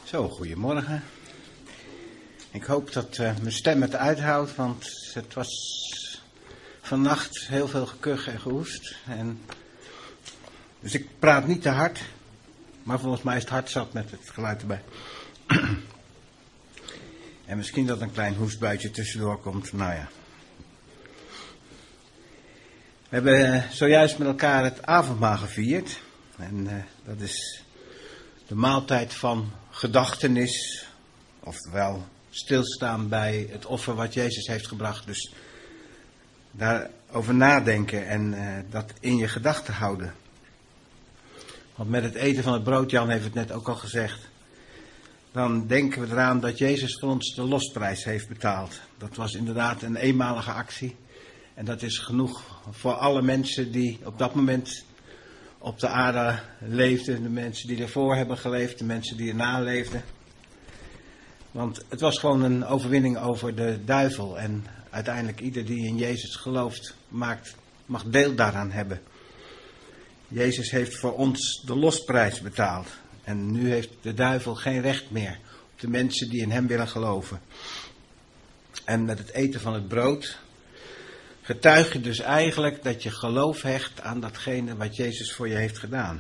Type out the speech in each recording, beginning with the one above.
Zo, goedemorgen. Ik hoop dat mijn stem het uithoudt, want het was vannacht heel veel gekuch en gehoest. Dus ik praat niet te hard, maar volgens mij is het hard zat met het geluid erbij. En misschien dat een klein hoestbuitje tussendoor komt, nou ja. We hebben zojuist met elkaar het avondmaal gevierd. En dat is de maaltijd van gedachtenis, oftewel stilstaan bij het offer wat Jezus heeft gebracht. Dus daarover nadenken en dat in je gedachten houden. Want met het eten van het brood, Jan heeft het net ook al gezegd, dan denken we eraan dat Jezus voor ons de losprijs heeft betaald. Dat was inderdaad een eenmalige actie. En dat is genoeg voor alle mensen die op dat moment op de aarde leefden. De mensen die ervoor hebben geleefd, de mensen die erna leefden. Want het was gewoon een overwinning over de duivel. En uiteindelijk ieder die in Jezus gelooft, mag deel daaraan hebben. Jezus heeft voor ons de losprijs betaald. En nu heeft de duivel geen recht meer op de mensen die in hem willen geloven. En met het eten van het brood getuig je dus eigenlijk dat je geloof hecht aan datgene wat Jezus voor je heeft gedaan.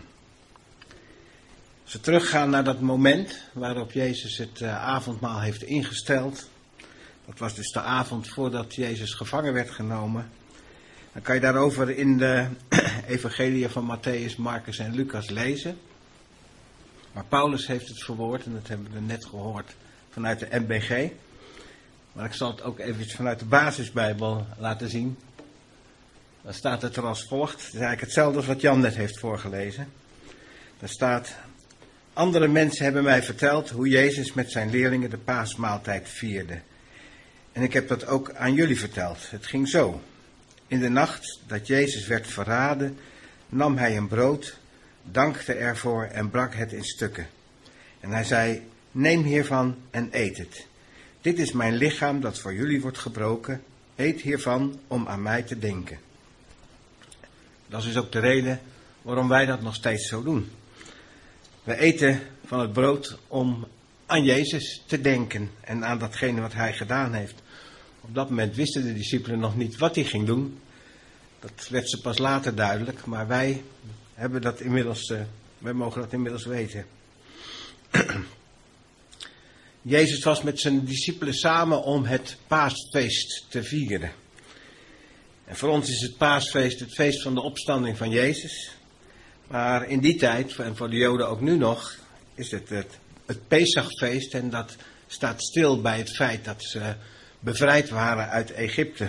Als we teruggaan naar dat moment waarop Jezus het avondmaal heeft ingesteld. Dat was dus de avond voordat Jezus gevangen werd genomen. Dan kan je daarover in de evangeliën van Matthäus, Marcus en Lucas lezen. Maar Paulus heeft het verwoord en dat hebben we net gehoord vanuit de MBG. Maar ik zal het ook even vanuit de basisbijbel laten zien. Dan staat het er als volgt. Het is eigenlijk hetzelfde als wat Jan net heeft voorgelezen. Daar staat: andere mensen hebben mij verteld hoe Jezus met zijn leerlingen de paasmaaltijd vierde. En ik heb dat ook aan jullie verteld. Het ging zo. In de nacht dat Jezus werd verraden, nam hij een brood, dankte ervoor en brak het in stukken. En hij zei: neem hiervan en eet het. Dit is mijn lichaam dat voor jullie wordt gebroken. Eet hiervan om aan mij te denken. Dat is dus ook de reden waarom wij dat nog steeds zo doen. We eten van het brood om aan Jezus te denken en aan datgene wat hij gedaan heeft. Op dat moment wisten de discipelen nog niet wat hij ging doen. Dat werd ze pas later duidelijk, maar wij hebben dat inmiddels, wij mogen dat inmiddels weten. Jezus was met zijn discipelen samen om het paasfeest te vieren. En voor ons is het paasfeest het feest van de opstanding van Jezus. Maar in die tijd, en voor de Joden ook nu nog, is het Pesachfeest. En dat staat stil bij het feit dat ze bevrijd waren uit Egypte.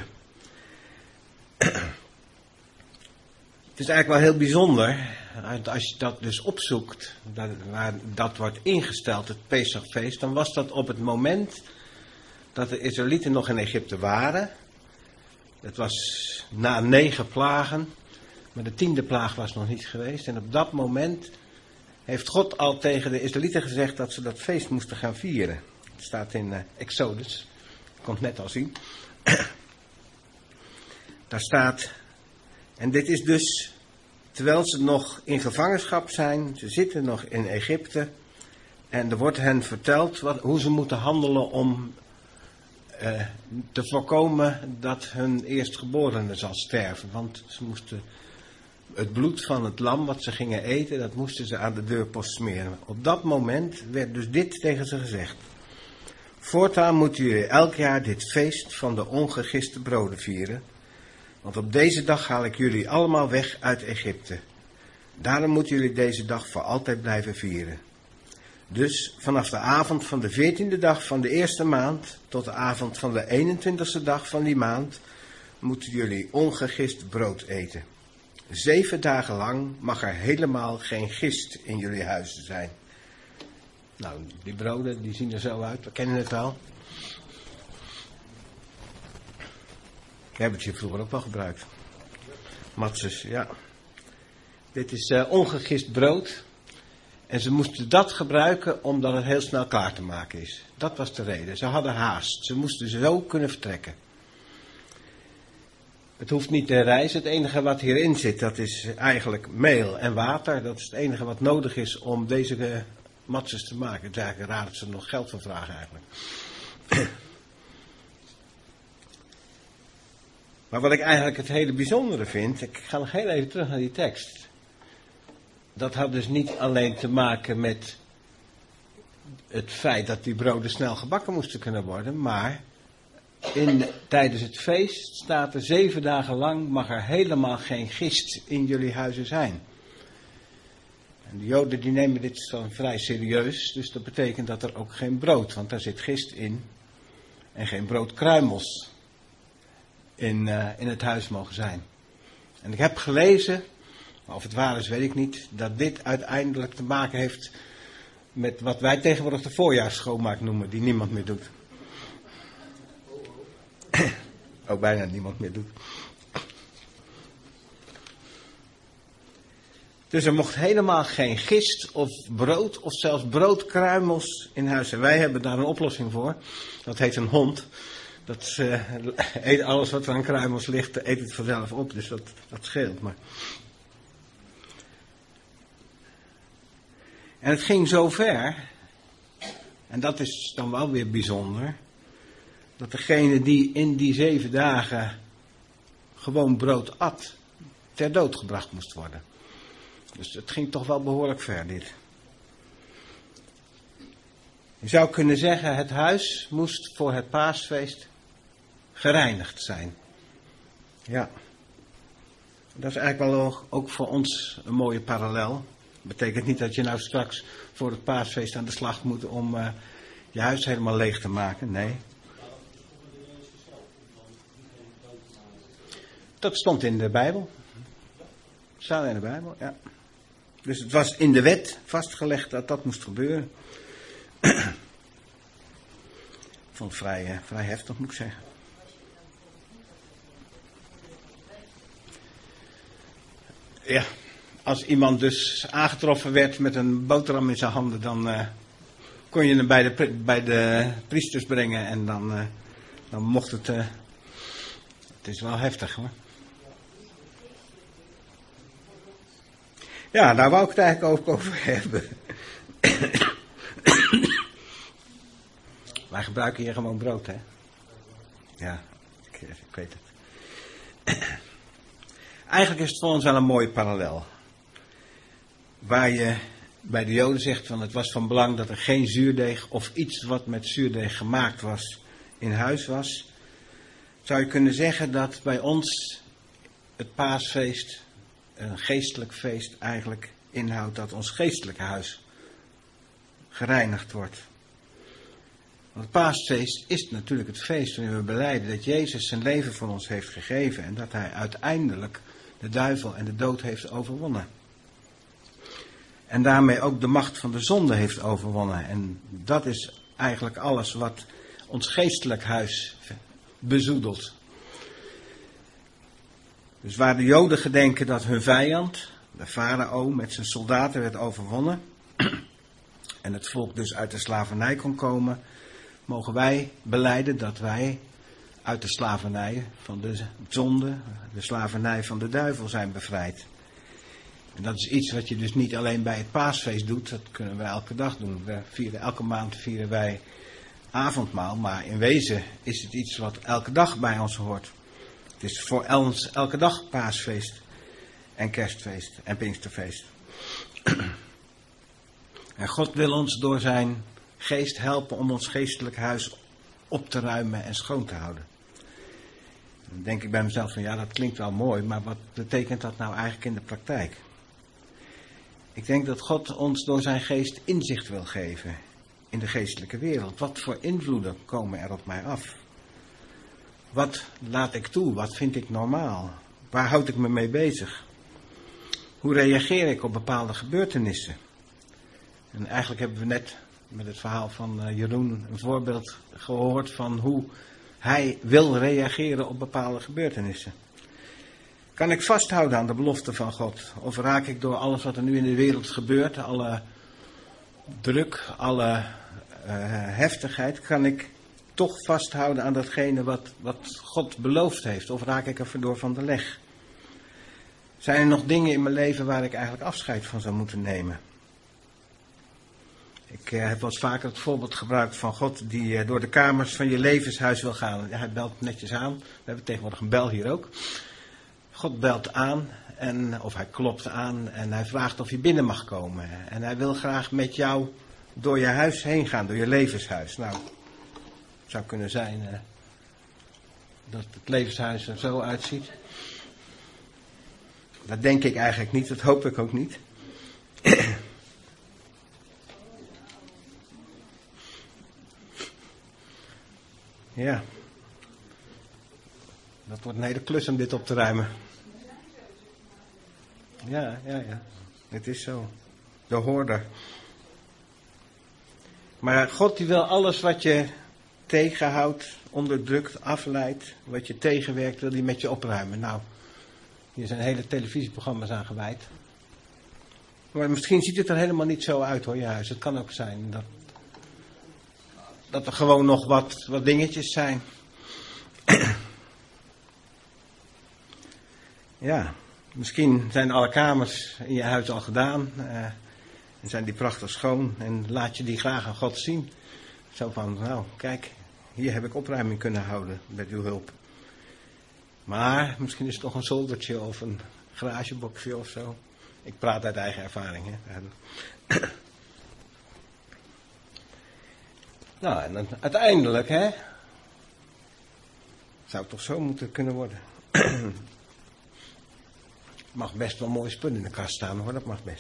Het is eigenlijk wel heel bijzonder, als je dat dus opzoekt, waar dat wordt ingesteld, het Pesachfeest, dan was dat op het moment dat de Israëlieten nog in Egypte waren. Het was na 9 plagen, maar de 10e plaag was nog niet geweest. En op dat moment heeft God al tegen de Israëlieten gezegd dat ze dat feest moesten gaan vieren. Het staat in Exodus, ik kon het net al zien. Daar staat: en dit is dus terwijl ze nog in gevangenschap zijn, ze zitten nog in Egypte. En er wordt hen verteld hoe ze moeten handelen om te voorkomen dat hun eerstgeborene zal sterven. Want ze moesten het bloed van het lam wat ze gingen eten, dat moesten ze aan de deurpost smeren. Op dat moment werd dus dit tegen ze gezegd: voortaan moeten jullie elk jaar dit feest van de ongegiste broden vieren. Want op deze dag haal ik jullie allemaal weg uit Egypte. Daarom moeten jullie deze dag voor altijd blijven vieren. Dus vanaf de avond van de 14e dag van de eerste maand tot de avond van de 21e dag van die maand moeten jullie ongegist brood eten. 7 dagen lang mag er helemaal geen gist in jullie huizen zijn. Nou, die broden die zien er zo uit, we kennen het wel. Ik heb het hier vroeger ook wel gebruikt. Matzes, ja. Dit is ongegist brood. En ze moesten dat gebruiken omdat het heel snel klaar te maken is. Dat was de reden. Ze hadden haast. Ze moesten zo kunnen vertrekken. Het hoeft niet te rijzen. Het enige wat hierin zit, dat is eigenlijk meel en water. Dat is het enige wat nodig is om deze matzes te maken. Het is eigenlijk raar dat ze er nog geld voor vragen eigenlijk. Maar wat ik eigenlijk het hele bijzondere vind, ik ga nog heel even terug naar die tekst. Dat had dus niet alleen te maken met het feit dat die broden snel gebakken moesten kunnen worden, maar tijdens het feest staat er 7 dagen lang mag er helemaal geen gist in jullie huizen zijn. En de Joden die nemen dit dan vrij serieus, dus dat betekent dat er ook geen brood, want daar zit gist in en geen broodkruimels in het huis mogen zijn. En ik heb gelezen, maar of het waar is weet ik niet, dat dit uiteindelijk te maken heeft met wat wij tegenwoordig de voorjaarsschoonmaak noemen, die niemand meer doet. Ook bijna niemand meer doet. Dus er mocht helemaal geen gist of brood of zelfs broodkruimels in huis. En wij hebben daar een oplossing voor. Dat heet een hond. Dat eet alles wat er aan kruimels ligt, eet het vanzelf op. Dus dat scheelt maar. En het ging zo ver, en dat is dan wel weer bijzonder, dat degene die in die 7 dagen gewoon brood at, ter dood gebracht moest worden. Dus het ging toch wel behoorlijk ver dit. Je zou kunnen zeggen, het huis moest voor het paasfeest gereinigd zijn. Ja. Dat is eigenlijk wel ook voor ons een mooie parallel. Dat betekent niet dat je nou straks voor het paasfeest aan de slag moet om je huis helemaal leeg te maken. Nee. Dat stond in de Bijbel. Staat in de Bijbel, ja. Dus het was in de wet vastgelegd dat dat moest gebeuren. Ik vond het vrij heftig, moet ik zeggen. Ja, als iemand dus aangetroffen werd met een boterham in zijn handen, dan kon je hem bij de priesters brengen en dan mocht het... Het is wel heftig, hoor. Ja, daar wou ik het eigenlijk ook over hebben. Wij gebruiken hier gewoon brood, hè? Ja, ik weet het. Eigenlijk is het voor ons wel een mooie parallel. Waar je bij de Joden zegt van het was van belang dat er geen zuurdeeg of iets wat met zuurdeeg gemaakt was in huis was. Zou je kunnen zeggen dat bij ons het paasfeest een geestelijk feest eigenlijk inhoudt dat ons geestelijke huis gereinigd wordt. Want het paasfeest is natuurlijk het feest waarin we belijden dat Jezus zijn leven voor ons heeft gegeven en dat hij uiteindelijk de duivel en de dood heeft overwonnen. En daarmee ook de macht van de zonde heeft overwonnen. En dat is eigenlijk alles wat ons geestelijk huis bezoedelt. Dus waar de Joden gedenken dat hun vijand, de farao, met zijn soldaten werd overwonnen en het volk dus uit de slavernij kon komen, mogen wij belijden dat wij uit de slavernij van de zonde, de slavernij van de duivel zijn bevrijd. En dat is iets wat je dus niet alleen bij het paasfeest doet, dat kunnen we elke dag doen. Elke maand vieren wij avondmaal, maar in wezen is het iets wat elke dag bij ons hoort. Het is voor ons elke dag paasfeest en kerstfeest en pinksterfeest. En God wil ons door zijn geest helpen om ons geestelijk huis op te ruimen en schoon te houden. Dan denk ik bij mezelf van ja, dat klinkt wel mooi, maar wat betekent dat nou eigenlijk in de praktijk? Ik denk dat God ons door zijn geest inzicht wil geven in de geestelijke wereld. Wat voor invloeden komen er op mij af? Wat laat ik toe? Wat vind ik normaal? Waar houd ik me mee bezig? Hoe reageer ik op bepaalde gebeurtenissen? En eigenlijk hebben we net met het verhaal van Jeroen een voorbeeld gehoord van hoe hij wil reageren op bepaalde gebeurtenissen. Kan ik vasthouden aan de belofte van God? Of raak ik door alles wat er nu in de wereld gebeurt, alle druk, alle heftigheid, kan ik toch vasthouden aan datgene wat God beloofd heeft? Of raak ik er door van de leg? Zijn er nog dingen in mijn leven waar ik eigenlijk afscheid van zou moeten nemen? Ik heb wel eens vaker het voorbeeld gebruikt van God die door de kamers van je levenshuis wil gaan. Ja, hij belt netjes aan. We hebben tegenwoordig een bel hier ook. God belt aan, of hij klopt aan en hij vraagt of je binnen mag komen. En hij wil graag met jou door je huis heen gaan, door je levenshuis. Nou, het zou kunnen zijn dat het levenshuis er zo uitziet. Dat denk ik eigenlijk niet, dat hoop ik ook niet. Ja. Dat wordt een hele klus om dit op te ruimen. Ja. Het is zo. De hoorder. Maar God die wil alles wat je tegenhoudt, onderdrukt, afleidt, wat je tegenwerkt, wil hij met je opruimen. Nou, hier zijn hele televisieprogramma's aan gewijd. Maar misschien ziet het er helemaal niet zo uit hoor, je huis. Het kan ook zijn dat er gewoon nog wat dingetjes zijn. Ja, misschien zijn alle kamers in je huis al gedaan. En zijn die prachtig schoon. En laat je die graag aan God zien. Zo van, nou kijk, hier heb ik opruiming kunnen houden met uw hulp. Maar misschien is het nog een zoldertje of een garageboxje of zo. Ik praat uit eigen ervaring. Hè. Nou, en dan, uiteindelijk, hè. Zou het toch zo moeten kunnen worden. Mag best wel mooie spullen in de kast staan hoor, dat mag best.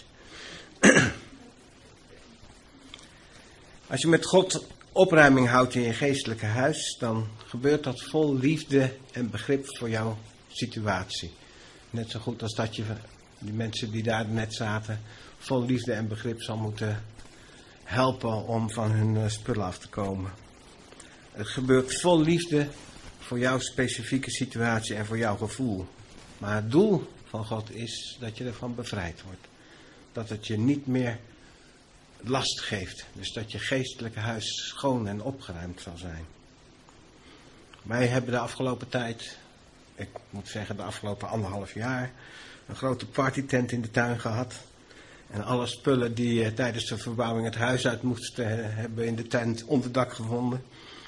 Als je met God opruiming houdt in je geestelijke huis, dan gebeurt dat vol liefde en begrip voor jouw situatie. Net zo goed als dat je die mensen die daar net zaten, vol liefde en begrip zal moeten helpen om van hun spullen af te komen. Het gebeurt vol liefde voor jouw specifieke situatie en voor jouw gevoel. Maar het doel van God is dat je ervan bevrijd wordt. Dat het je niet meer last geeft. Dus dat je geestelijke huis schoon en opgeruimd zal zijn. Wij hebben de afgelopen tijd, ik moet zeggen de afgelopen 1,5 jaar, een grote partytent in de tuin gehad. En alle spullen die tijdens de verbouwing het huis uit moesten, hebben in de tent onderdak gevonden.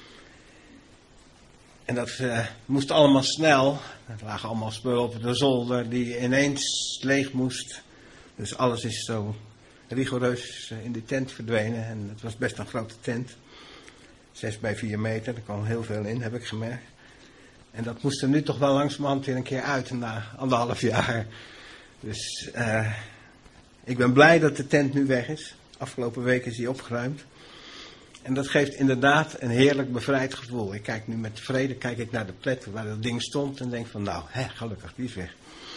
En dat moest allemaal snel. Er lagen allemaal spullen op de zolder die ineens leeg moest. Dus alles is zo rigoureus in die tent verdwenen. En het was best een grote tent. 6 bij 4 meter, er kwam heel veel in, heb ik gemerkt. En dat moest er nu toch wel langzamerhand weer een keer uit na 1,5 jaar. Dus ik ben blij dat de tent nu weg is. Afgelopen week is die opgeruimd. En dat geeft inderdaad een heerlijk bevrijd gevoel. Ik kijk nu met vrede naar de plek waar dat ding stond en denk van nou, gelukkig, die is weg.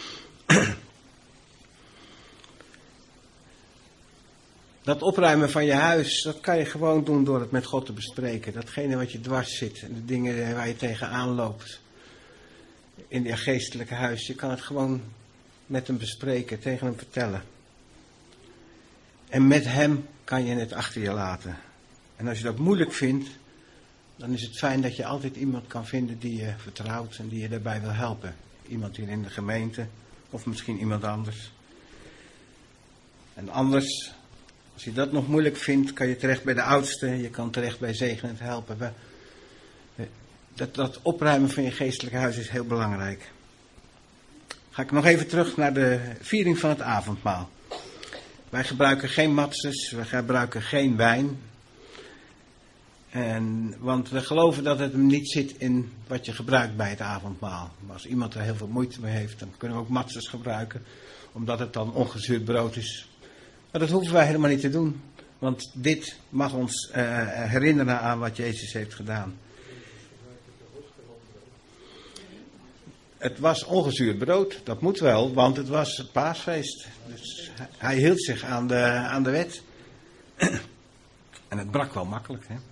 Dat opruimen van je huis, dat kan je gewoon doen door het met God te bespreken. Datgene wat je dwars zit en de dingen waar je tegenaan loopt in je geestelijke huis. Je kan het gewoon met hem bespreken, tegen hem vertellen. En met hem kan je het achter je laten. En als je dat moeilijk vindt, dan is het fijn dat je altijd iemand kan vinden die je vertrouwt en die je daarbij wil helpen. Iemand hier in de gemeente of misschien iemand anders. En anders, als je dat nog moeilijk vindt, kan je terecht bij de oudste. Je kan terecht bij zegenend helpen. Dat opruimen van je geestelijke huis is heel belangrijk. Ga ik nog even terug naar de viering van het avondmaal. Wij gebruiken geen matzes, we gebruiken geen wijn. Want we geloven dat het hem niet zit in wat je gebruikt bij het avondmaal. Maar als iemand er heel veel moeite mee heeft, dan kunnen we ook matzes gebruiken. Omdat het dan ongezuurd brood is. Maar dat hoeven wij helemaal niet te doen. Want dit mag ons herinneren aan wat Jezus heeft gedaan. Het was ongezuurd brood, dat moet wel, want het was het paasfeest. Dus hij hield zich aan de wet. En het brak wel makkelijk. Hè?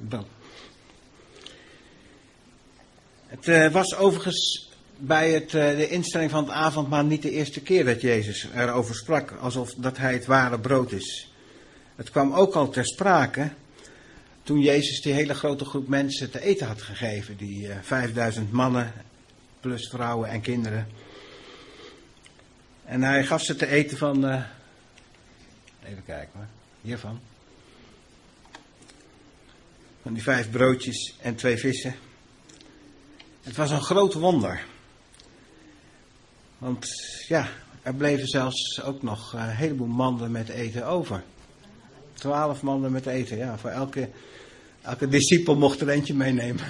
Het was overigens bij de instelling van het avondmaal niet de eerste keer dat Jezus erover sprak. Alsof dat hij het ware brood is. Het kwam ook al ter sprake toen Jezus die hele grote groep mensen te eten had gegeven. Die 5000 mannen plus vrouwen en kinderen. En hij gaf ze te eten van... even kijken hoor. Hiervan. Van die 5 broodjes en 2 vissen. Het was een groot wonder. Want ja, er bleven zelfs ook nog een heleboel manden met eten over. 12 manden met eten, ja. Voor elke discipel mocht er eentje meenemen.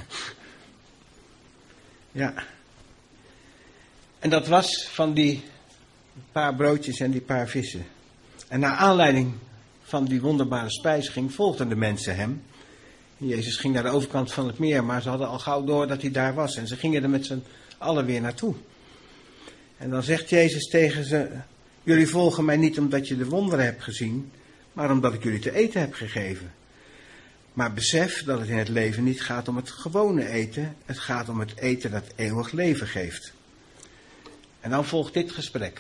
Ja. En dat was van die paar broodjes en die paar vissen. En naar aanleiding van die wonderbare spijziging volgden de mensen hem. Jezus ging naar de overkant van het meer, maar ze hadden al gauw door dat hij daar was. En ze gingen er met z'n allen weer naartoe. En dan zegt Jezus tegen ze: jullie volgen mij niet omdat je de wonderen hebt gezien, maar omdat ik jullie te eten heb gegeven. Maar besef dat het in het leven niet gaat om het gewone eten, het gaat om het eten dat eeuwig leven geeft. En dan volgt dit gesprek.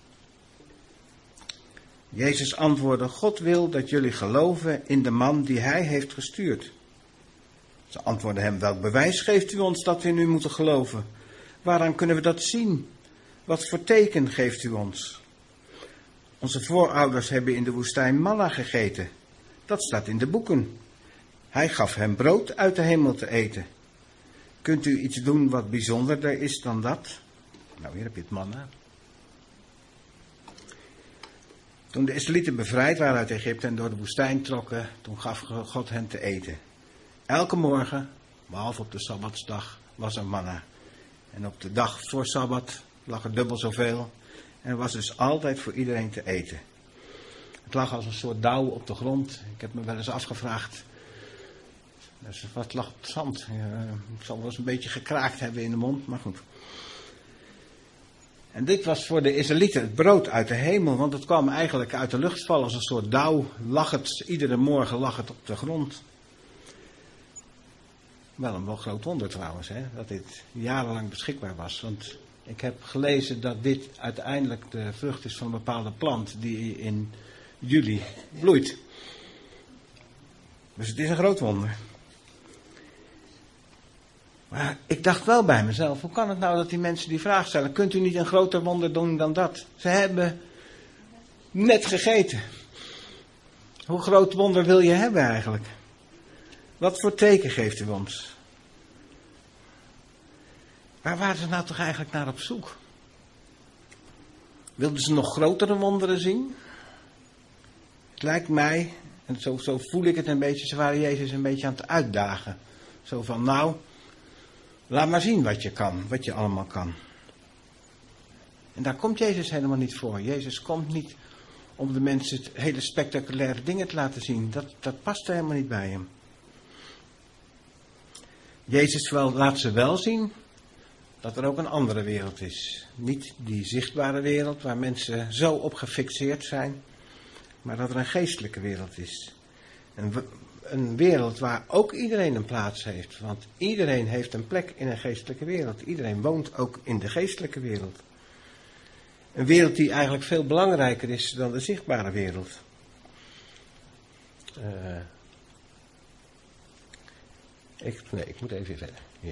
Jezus antwoordde: God wil dat jullie geloven in de man die hij heeft gestuurd. Ze antwoordden hem: welk bewijs geeft u ons dat we in u moeten geloven? Waaraan kunnen we dat zien? Wat voor teken geeft u ons? Onze voorouders hebben in de woestijn manna gegeten. Dat staat in de boeken. Hij gaf hem brood uit de hemel te eten. Kunt u iets doen wat bijzonderder is dan dat? Nou, hier heb je het manna. Toen de Israëlieten bevrijd waren uit Egypte en door de woestijn trokken, toen gaf God hen te eten. Elke morgen, behalve op de Sabbatsdag, was er manna. En op de dag voor Sabbat lag er dubbel zoveel. En er was dus altijd voor iedereen te eten. Het lag als een soort dauw op de grond. Ik heb me wel eens afgevraagd. Dus wat lag op het zand? Het zal wel eens een beetje gekraakt hebben in de mond, maar goed. En dit was voor de Israëlieten het brood uit de hemel, want het kwam eigenlijk uit de lucht vallen als een soort dauw. Iedere morgen lag het op de grond. Wel een groot wonder trouwens, hè, dat dit jarenlang beschikbaar was. Want ik heb gelezen dat dit uiteindelijk de vrucht is van een bepaalde plant die in juli bloeit. Dus het is een groot wonder. Maar ik dacht wel bij mezelf, hoe kan het nou dat die mensen die vraag stellen: kunt u niet een groter wonder doen dan dat? Ze hebben net gegeten. Hoe groot wonder wil je hebben eigenlijk? Wat voor teken geeft u ons? Waar waren ze nou toch eigenlijk naar op zoek? Wilden ze nog grotere wonderen zien? Het lijkt mij, en zo voel ik het een beetje, ze waren Jezus een beetje aan het uitdagen. Zo van, nou, laat maar zien wat je kan, wat je allemaal kan. En daar komt Jezus helemaal niet voor. Jezus komt niet om de mensen hele spectaculaire dingen te laten zien. Dat past er helemaal niet bij hem. Jezus laat ze wel zien dat er ook een andere wereld is. Niet die zichtbare wereld waar mensen zo op gefixeerd zijn, maar dat er een geestelijke wereld is. Een wereld waar ook iedereen een plaats heeft. Want iedereen heeft een plek in een geestelijke wereld. Iedereen woont ook in de geestelijke wereld. Een wereld die eigenlijk veel belangrijker is dan de zichtbare wereld. Ik moet even verder. Hier.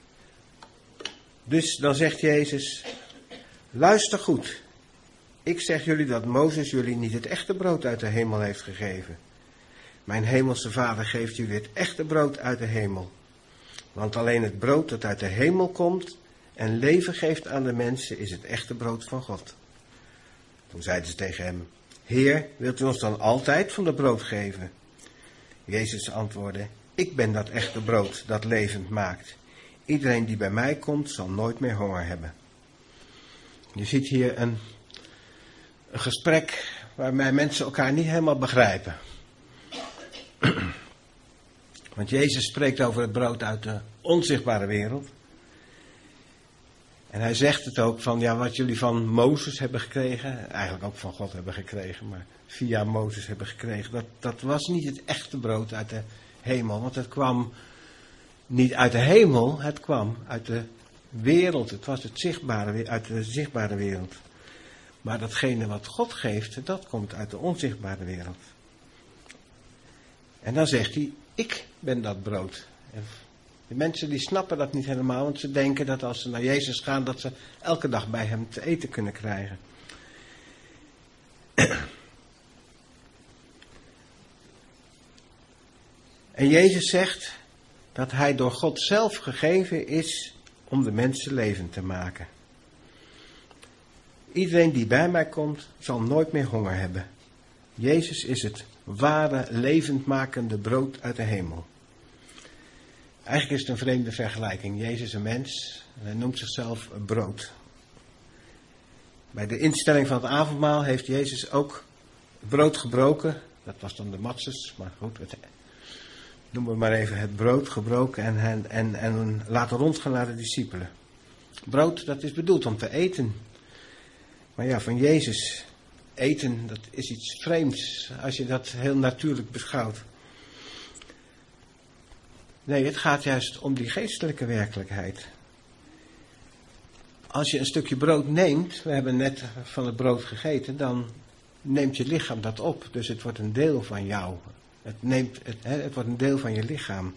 Dus dan zegt Jezus: luister goed. Ik zeg jullie dat Mozes jullie niet het echte brood uit de hemel heeft gegeven. Mijn hemelse Vader geeft jullie het echte brood uit de hemel. Want alleen het brood dat uit de hemel komt en leven geeft aan de mensen is het echte brood van God. Toen zeiden ze tegen hem: Heer, wilt u ons dan altijd van dat brood geven? Jezus antwoordde: Ik ben dat echte brood dat levend maakt. Iedereen die bij mij komt zal nooit meer honger hebben. Je ziet hier een gesprek waarbij mensen elkaar niet helemaal begrijpen. Want Jezus spreekt over het brood uit de onzichtbare wereld. En hij zegt het ook van, ja, wat jullie van Mozes hebben gekregen, eigenlijk ook van God hebben gekregen, maar via Mozes hebben gekregen, dat was niet het echte brood uit de hemel. Want het kwam niet uit de hemel, het kwam uit de wereld. Het was het zichtbare, uit de zichtbare wereld. Maar datgene wat God geeft, dat komt uit de onzichtbare wereld. En dan zegt hij: ik ben dat brood. En de mensen die snappen dat niet helemaal, want ze denken dat als ze naar Jezus gaan, dat ze elke dag bij hem te eten kunnen krijgen. En Jezus zegt dat hij door God zelf gegeven is om de mensen levend te maken. Iedereen die bij mij komt, zal nooit meer honger hebben. Jezus is het ware, levendmakende brood uit de hemel. Eigenlijk is het een vreemde vergelijking. Jezus een mens, en hij noemt zichzelf brood. Bij de instelling van het avondmaal heeft Jezus ook het brood gebroken. Dat was dan de matzes, maar goed, noemen we maar even het brood gebroken en laten rondgaan naar de discipelen. Brood, dat is bedoeld om te eten. Maar ja, van Jezus eten, dat is iets vreemds als je dat heel natuurlijk beschouwt. Nee, het gaat juist om die geestelijke werkelijkheid. Als je een stukje brood neemt, we hebben net van het brood gegeten, dan neemt je lichaam dat op. Dus het wordt een deel van jou. Het wordt een deel van je lichaam.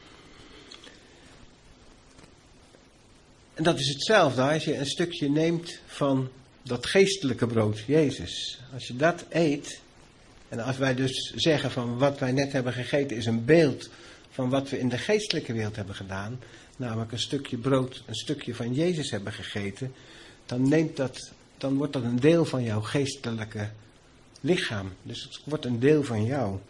En dat is hetzelfde als je een stukje neemt van dat geestelijke brood, Jezus. Als je dat eet, en als wij dus zeggen van wat wij net hebben gegeten is een beeld van wat we in de geestelijke wereld hebben gedaan, namelijk een stukje brood, een stukje van Jezus hebben gegeten, dan wordt dat een deel van jouw geestelijke lichaam. Dus het wordt een deel van jou.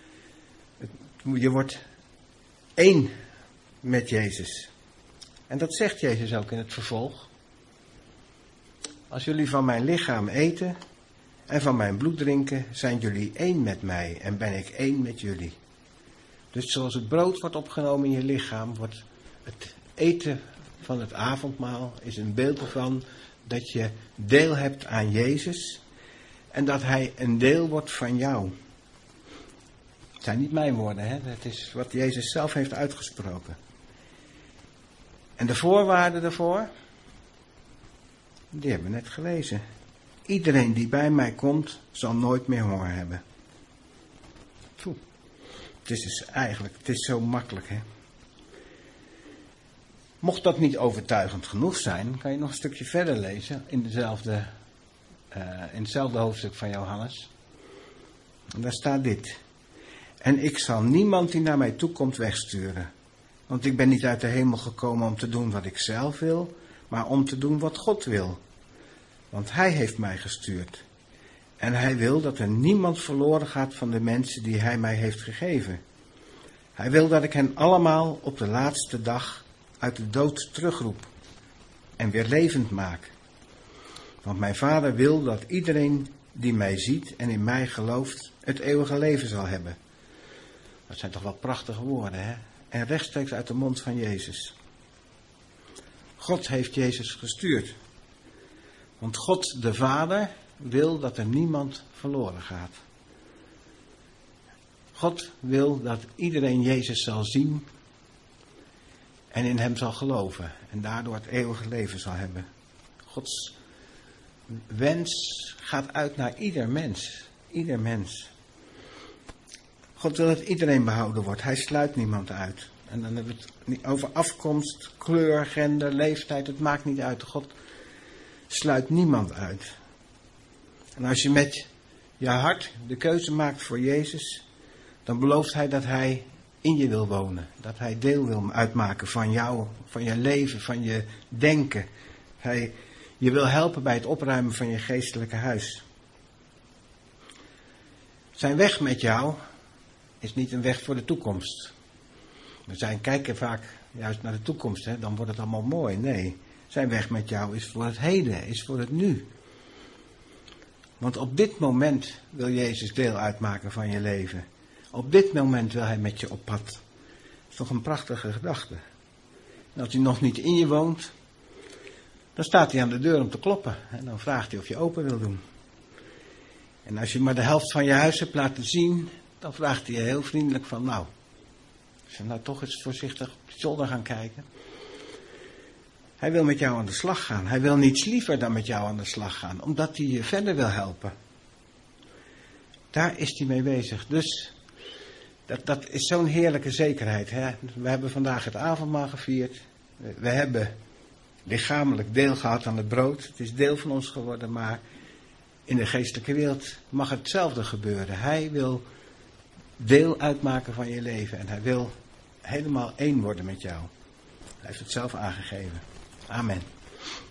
Je wordt één met Jezus. En dat zegt Jezus ook in het vervolg. Als jullie van mijn lichaam eten en van mijn bloed drinken, zijn jullie één met mij en ben ik één met jullie. Dus zoals het brood wordt opgenomen in je lichaam, wordt het eten van het avondmaal is een beeld ervan dat je deel hebt aan Jezus en dat hij een deel wordt van jou. Het zijn niet mijn woorden, hè? Het is wat Jezus zelf heeft uitgesproken. En de voorwaarden daarvoor, die hebben we net gelezen. Iedereen die bij mij komt, zal nooit meer honger hebben. Het is dus eigenlijk, het is zo makkelijk, hè. Mocht dat niet overtuigend genoeg zijn, kan je nog een stukje verder lezen in hetzelfde hoofdstuk van Johannes. En daar staat dit. En ik zal niemand die naar mij toe komt wegsturen. Want ik ben niet uit de hemel gekomen om te doen wat ik zelf wil, maar om te doen wat God wil. Want hij heeft mij gestuurd. En hij wil dat er niemand verloren gaat van de mensen die hij mij heeft gegeven. Hij wil dat ik hen allemaal op de laatste dag uit de dood terugroep en weer levend maak. Want mijn Vader wil dat iedereen die mij ziet en in mij gelooft het eeuwige leven zal hebben. Dat zijn toch wel prachtige woorden, hè? En rechtstreeks uit de mond van Jezus. God heeft Jezus gestuurd. Want God de Vader wil dat er niemand verloren gaat. God wil dat iedereen Jezus zal zien en in hem zal geloven. En daardoor het eeuwige leven zal hebben. Gods wens gaat uit naar ieder mens. Ieder mens. God wil dat iedereen behouden wordt. Hij sluit niemand uit. En dan hebben we het niet over afkomst, kleur, gender, leeftijd. Het maakt niet uit. God sluit niemand uit. En als je met je hart de keuze maakt voor Jezus, dan belooft hij dat hij in je wil wonen. Dat hij deel wil uitmaken van jou, van je leven, van je denken. Hij je wil helpen bij het opruimen van je geestelijke huis. Zijn weg met jou is niet een weg voor de toekomst. We kijken vaak juist naar de toekomst, hè? Dan wordt het allemaal mooi. Nee, zijn weg met jou is voor het heden, is voor het nu. Want op dit moment wil Jezus deel uitmaken van je leven. Op dit moment wil hij met je op pad. Dat is toch een prachtige gedachte. En als hij nog niet in je woont, dan staat hij aan de deur om te kloppen. En dan vraagt hij of je open wil doen. En als je maar de helft van je huis hebt laten zien, dan vraagt hij je heel vriendelijk van, nou, als je nou toch eens voorzichtig op de zolder gaan kijken. Hij wil met jou aan de slag gaan. Hij wil niets liever dan met jou aan de slag gaan, omdat hij je verder wil helpen. Daar is hij mee bezig. Dus dat is zo'n heerlijke zekerheid. Hè? We hebben vandaag het avondmaal gevierd. We hebben lichamelijk deel gehad aan het brood. Het is deel van ons geworden, maar in de geestelijke wereld mag hetzelfde gebeuren. Hij wil deel uitmaken van je leven. En hij wil helemaal één worden met jou. Hij heeft het zelf aangegeven. Amen.